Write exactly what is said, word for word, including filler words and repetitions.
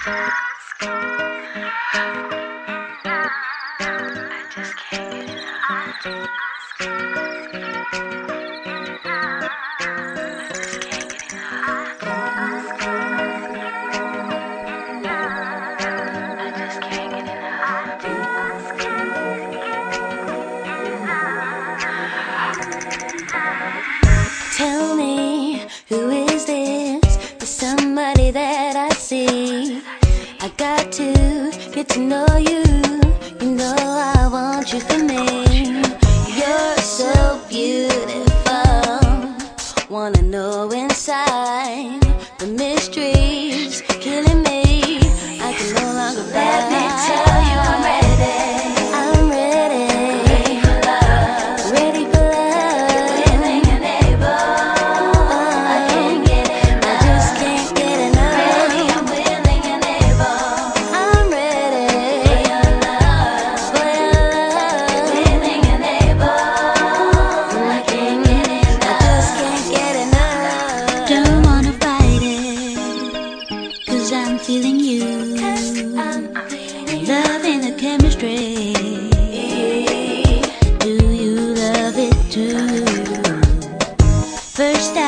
Tell me, who is this? There's somebody that I see. I got to get to know you. You know I want you for me. You're so beautiful. Wanna know inside. The mystery's killing me. I can no longer bear. Let me tell you I'm ready. I'm ready. Ready for love. Ready for love. Willing and able. I can't get enough. I just can't get enough. Ready, I'm willing and able. I'm ready for your love. For your love. Willing and able. I can't get enough. I just can't get enough. Don't wanna fight it, cause I'm feeling you. Loving the chemistry. Do you love it too? First